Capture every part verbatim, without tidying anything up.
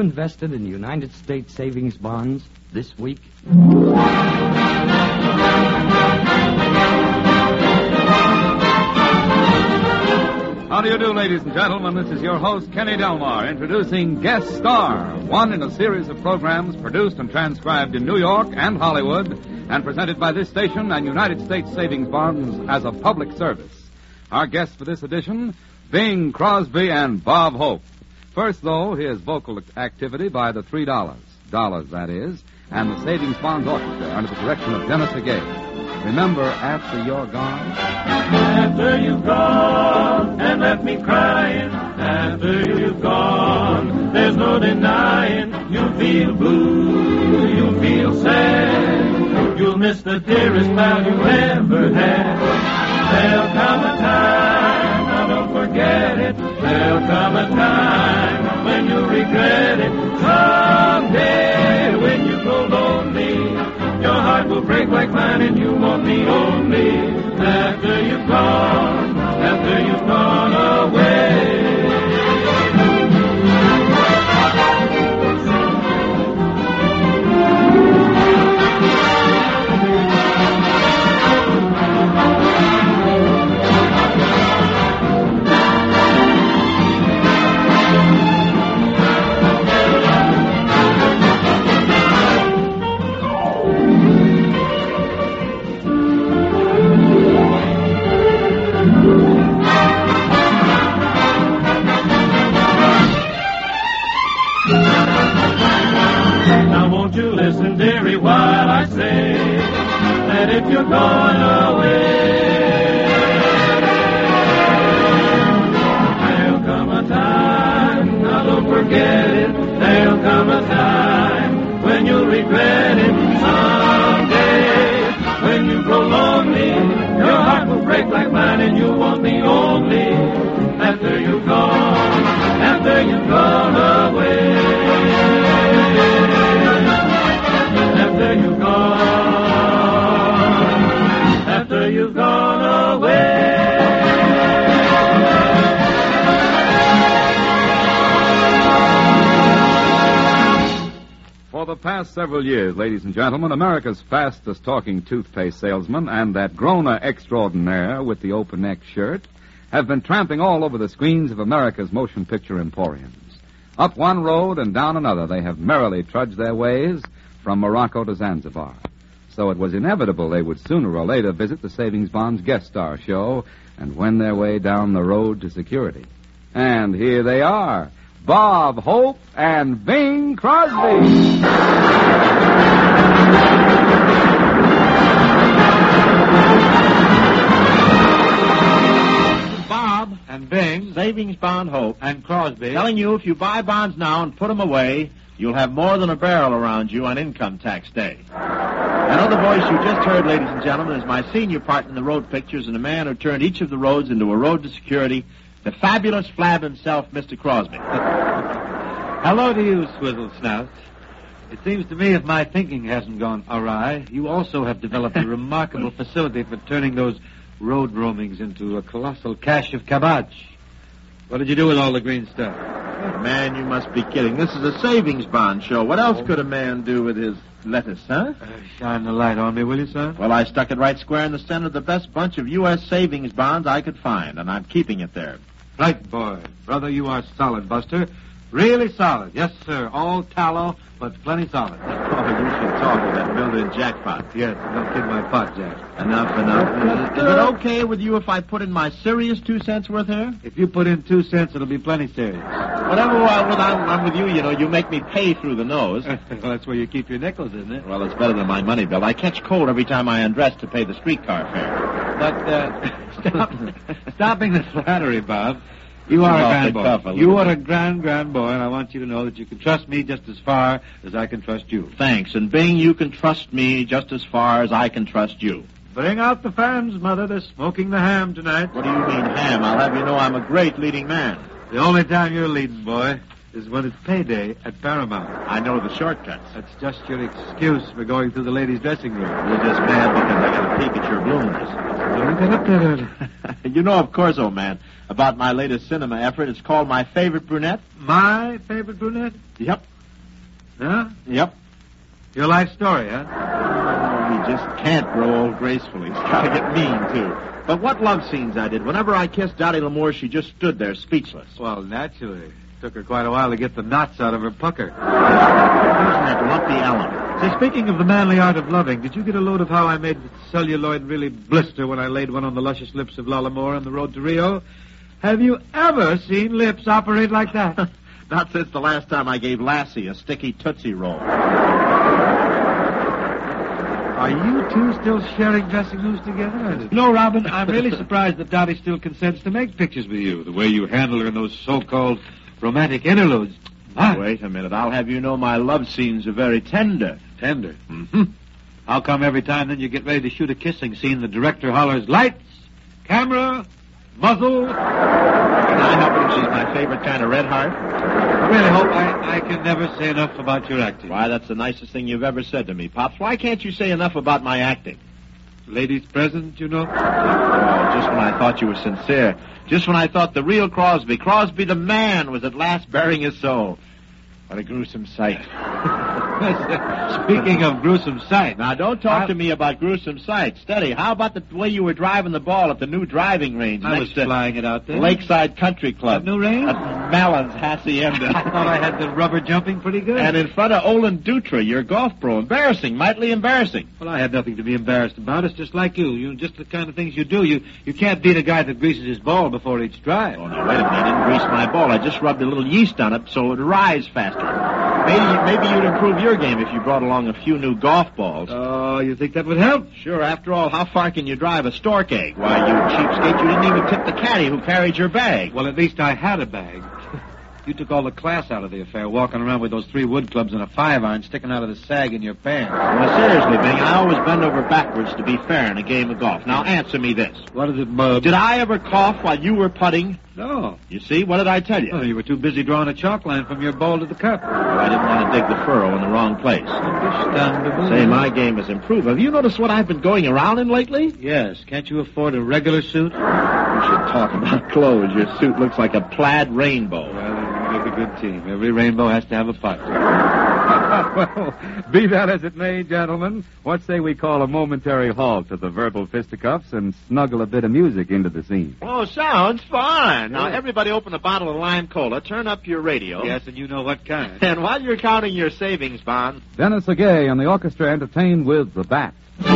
invested in United States savings bonds this week? How do you do, ladies and gentlemen? This is your host, Kenny Delmar, introducing Guest Star, one in a series of programs produced and transcribed in New York and Hollywood and presented by this station and United States Savings Bonds as a public service. Our guests for this edition, Bing Crosby and Bob Hope. First, though, here's vocal activity by the Three Dollars, Dollars, that is, and the Savings Bonds Orchestra under the direction of Dennis Agay. Remember, after you're gone. After you've gone and left me crying, after you've gone, there's no denying you'll feel blue, you'll feel sad, you'll miss the dearest pal you ever had. There'll come a time, now don't forget it, there'll come a time when you'll regret it. Someday when you grow lonely, your heart will break like mine and you won't be only after you've gone, after you've gone away. Listen, dearie, while I say that if you're gone away, there'll come a time, now don't forget it, there'll come a time when you'll regret it. Someday, when you grow lonely, your heart will break like mine and you won't be only after you've gone, after you've gone away. After you've gone, after you've gone away. For the past several years, ladies and gentlemen, America's fastest talking toothpaste salesman and that groaner extraordinaire with the open neck shirt have been tramping all over the screens of America's motion picture emporiums. Up one road and down another, they have merrily trudged their ways from Morocco to Zanzibar. So it was inevitable they would sooner or later visit the Savings Bonds Guest Star show and wend their way down the road to security. And here they are, Bob Hope and Bing Crosby. Bob and Bing, Savings Bond Hope and Crosby, telling you if you buy bonds now and put them away, you'll have more than a barrel around you on income tax day. Another voice you just heard, ladies and gentlemen, is my senior partner in the road pictures and the man who turned each of the roads into a road to security, the fabulous flab himself, Mister Crosby. Hello to you, Swizzle Snout. It seems to me if my thinking hasn't gone awry, you also have developed a remarkable facility for turning those road roamings into a colossal cache of cabbage. What did you do with all the green stuff? Man, you must be kidding. This is a savings bond show. What else could a man do with his lettuce, huh? Uh, shine the light on me, will you, son? Well, I stuck it right square in the center of the best bunch of U S savings bonds I could find, and I'm keeping it there. Right, boy. Brother, you are solid, Buster. Really solid. Yes, sir. All tallow, but plenty solid. Oh, you should talk with that builder jackpot. Yes, don't kid my pot, Jack. Enough, enough. Is, is it okay with you if I put in my serious two cents worth here? If you put in two cents, it'll be plenty serious. Whatever I, when I'm, I'm with you, you know, you make me pay through the nose. Well, that's where you keep your nickels, isn't it? Well, it's better than my money bill. I catch cold every time I undress to pay the streetcar fare. But, uh, stop, stopping the flattery, Bob. You are a grand boy. Tough, a you are bit. a grand, grand boy, and I want you to know that you can trust me just as far as I can trust you. Thanks. And, Bing, you can trust me just as far as I can trust you. Bring out the fans, Mother. They're smoking the ham tonight. What do you mean, ham? I'll have you know I'm a great leading man. The only time you're leading, boy, is when it's payday at Paramount. I know the shortcuts. That's just your excuse for going through the ladies' dressing room. You're just mad because I got a peek at your blooms. Don't get up there early. You know, of course, old man, about my latest cinema effort. It's called My Favorite Brunette. My favorite brunette? Yep. Huh? Yep. Your life story, huh? Oh, he just can't grow old gracefully. He's got to get mean, too. But what love scenes I did. Whenever I kissed Dottie L'Amour, she just stood there speechless. Well, naturally. Took her quite a while to get the knots out of her pucker. Using that lumpy alum. Say, speaking of the manly art of loving, did you get a load of how I made the celluloid really blister when I laid one on the luscious lips of L'Amour on the road to Rio? Have you ever seen lips operate like that? Not since the last time I gave Lassie a sticky Tootsie Roll. Are you two still sharing dressing rooms together? No, Robin, I'm really surprised that Dottie still consents to make pictures with you, the way you handle her in those so-called romantic interludes. My. Wait a minute. I'll have you know my love scenes are very tender. Tender? Mm-hmm. How come every time then you get ready to shoot a kissing scene, the director hollers, lights, camera, muzzle? Can I help it if she's my favorite kind of red heart? I really hope I, I can never say enough about your acting. Why, that's the nicest thing you've ever said to me, Pops. Why can't you say enough about my acting? Ladies present, you know? Oh, just when I thought you were sincere. Just when I thought the real Crosby, Crosby the man, was at last bearing his soul. What a gruesome sight. Speaking of gruesome sight. Now, don't talk I... to me about gruesome sights. Steady. How about the way you were driving the ball at the new driving range? I next was flying it out there. Lakeside Country Club. That new range? At Mallon's Hacienda. I thought I had the rubber jumping pretty good. And in front of Olin Dutra, your golf pro. Embarrassing. Mightily embarrassing. Well, I had nothing to be embarrassed about. It's just like you. You just the kind of things you do. You you can't beat a guy that greases his ball before each drive. Oh, no, wait a minute. I didn't grease my ball. I just rubbed a little yeast on it so it would rise faster. Maybe, maybe you'd improve your game if you brought along a few new golf balls. Oh, you think that would help? Sure. After all, how far can you drive a stork egg? Why, you cheapskate, you didn't even tip the caddy who carried your bag. Well, at least I had a bag. You took all the class out of the affair, walking around with those three wood clubs and a five-iron sticking out of the sag in your pants. Well, seriously, Bing, I always bend over backwards to be fair in a game of golf. Now, answer me this. What is it, Mub? Did I ever cough while you were putting? No. You see? What did I tell you? Oh, you were too busy drawing a chalk line from your ball to the cup. Well, I didn't want to dig the furrow in the wrong place. Understandable. Say, my game has improved. Have you noticed what I've been going around in lately? Yes. Can't you afford a regular suit? We should talk about clothes. Your suit looks like a plaid rainbow. Well, you make a good team. Every rainbow has to have a pot. Well, be that as it may, gentlemen, what say we call a momentary halt to the verbal fisticuffs and snuggle a bit of music into the scene? Oh, sounds fun. Now, everybody open a bottle of lime cola, turn up your radio. Yes, and you know what kind. And while you're counting your savings bond... Dennis Legay and the orchestra entertained with The Bat.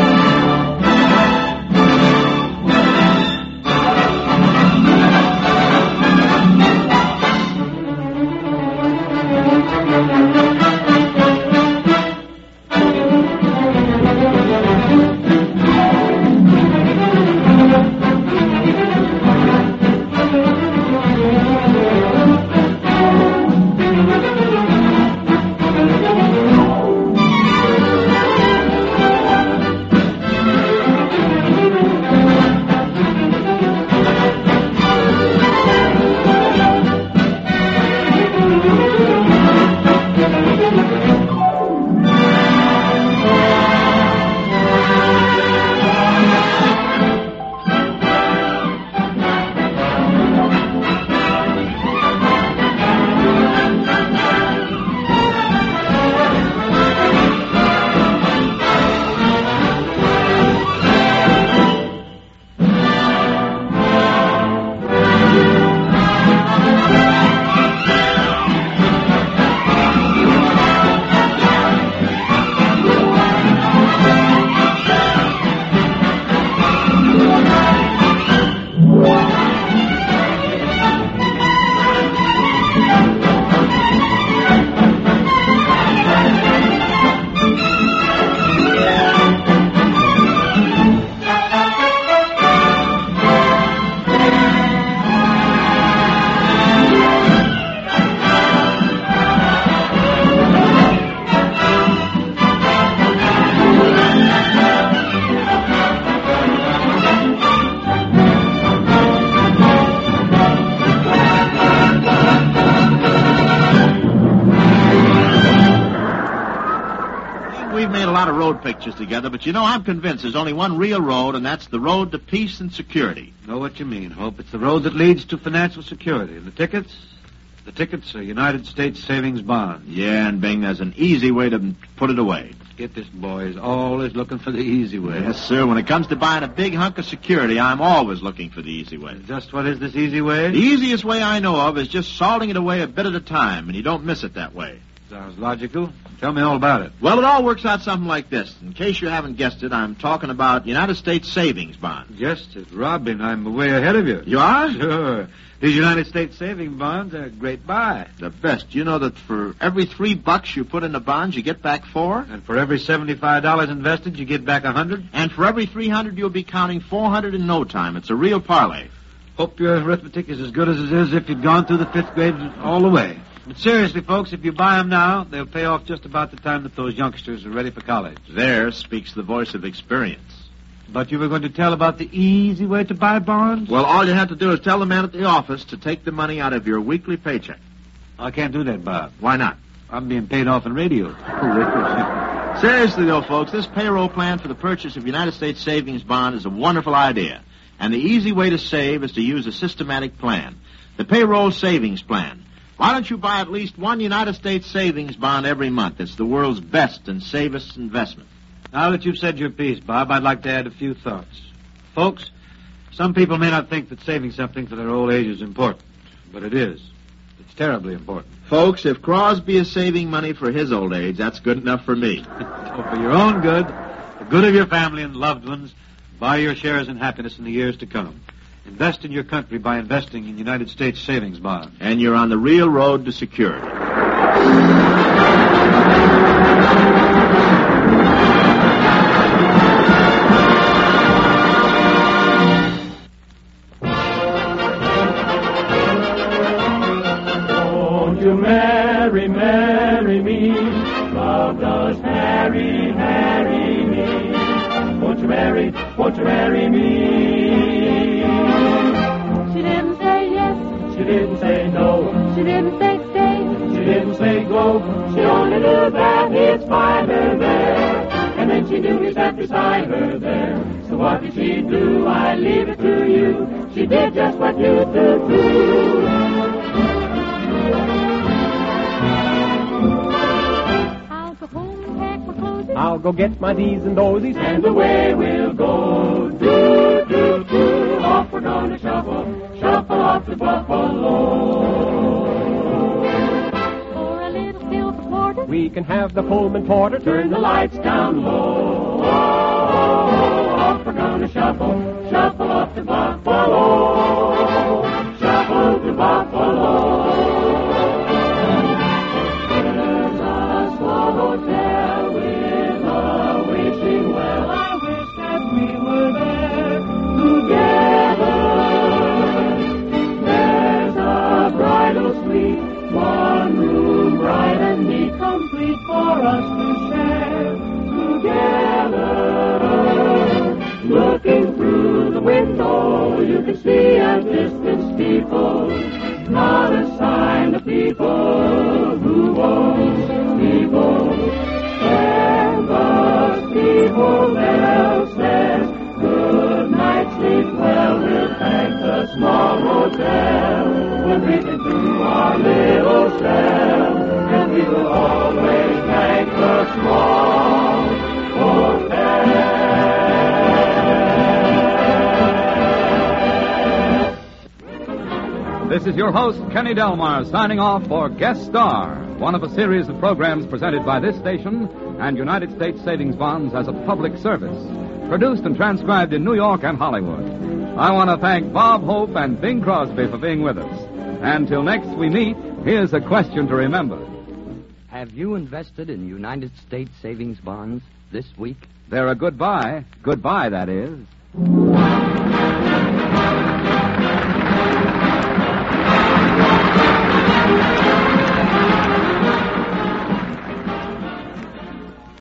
Pictures together, but you know, I'm convinced there's only one real road, and that's the road to peace and security. Know what you mean, Hope. It's the road that leads to financial security. And the tickets? The tickets are United States savings bonds. Yeah, and Bing, there's an easy way to put it away. Get this, boys. Always looking for the easy way. Yes, sir. When it comes to buying a big hunk of security, I'm always looking for the easy way. Just what is this easy way? The easiest way I know of is just salting it away a bit at a time, and you don't miss it that way. Sounds logical. Tell me all about it. Well, it all works out something like this. In case you haven't guessed it, I'm talking about United States savings bonds. Just as Robin, I'm way ahead of you. You are? Sure. These United States savings bonds are a great buy. The best. You know that for every three bucks you put in the bonds, you get back four? And for every seventy-five dollars invested, you get back a hundred? And for every three hundred, you'll be counting four hundred in no time. It's a real parlay. Hope your arithmetic is as good as it is if you'd gone through the fifth grade all the way. But seriously, folks, if you buy them now, they'll pay off just about the time that those youngsters are ready for college. There speaks the voice of experience. But you were going to tell about the easy way to buy bonds? Well, all you have to do is tell the man at the office to take the money out of your weekly paycheck. I can't do that, Bob. Why not? I'm being paid off in radio. Seriously, though, folks, this payroll plan for the purchase of United States savings bond is a wonderful idea. And the easy way to save is to use a systematic plan. The payroll savings plan. Why don't you buy at least one United States savings bond every month? It's the world's best and safest investment. Now that you've said your piece, Bob, I'd like to add a few thoughts. Folks, some people may not think that saving something for their old age is important, but it is. It's terribly important. Folks, if Crosby is saving money for his old age, that's good enough for me. So for your own good, the good of your family and loved ones, buy your shares in happiness in the years to come. Invest in your country by investing in United States savings bonds. And you're on the real road to security. Won't you marry, marry me? Love does Harry, Harry me. Won't you marry, won't you marry me? She didn't say yes. She didn't say no. She didn't say stay. She didn't say go. She only knew that he'd find her there. And then she knew he sat beside her there. So what did she do? I leave it to you. She did just what you do too. I'll go home and pack my clothes. I'll go get my D's and Dozies, and away we'll go. Do, do, do, off we're gonna shuffle, shuffle off to Buffalo. For a little silver quarter, We can have the Pullman porter, turn the lights down low. Off we're gonna shuffle, shuffle off to Buffalo. Shuffle to Buffalo. There's a small hotel with a wishing well. I wish that we were there together. There's a bridal suite, one room bright and neat, complete for us to share together. Looking through the window, you can see a distant steeple, not a sign of people who owns people. And the steeple bell says, good night, sleep well. We'll thank the small hotel. We're creeping through our little cell, and we will always thank the small hotel. This is your host, Kenny Delmar, signing off for Guest Star, one of a series of programs presented by this station and United States Savings Bonds as a public service, produced and transcribed in New York and Hollywood. I want to thank Bob Hope and Bing Crosby for being with us. And till next we meet, here's a question to remember. Have you invested in United States savings bonds this week? They're a good buy. Goodbye, that is.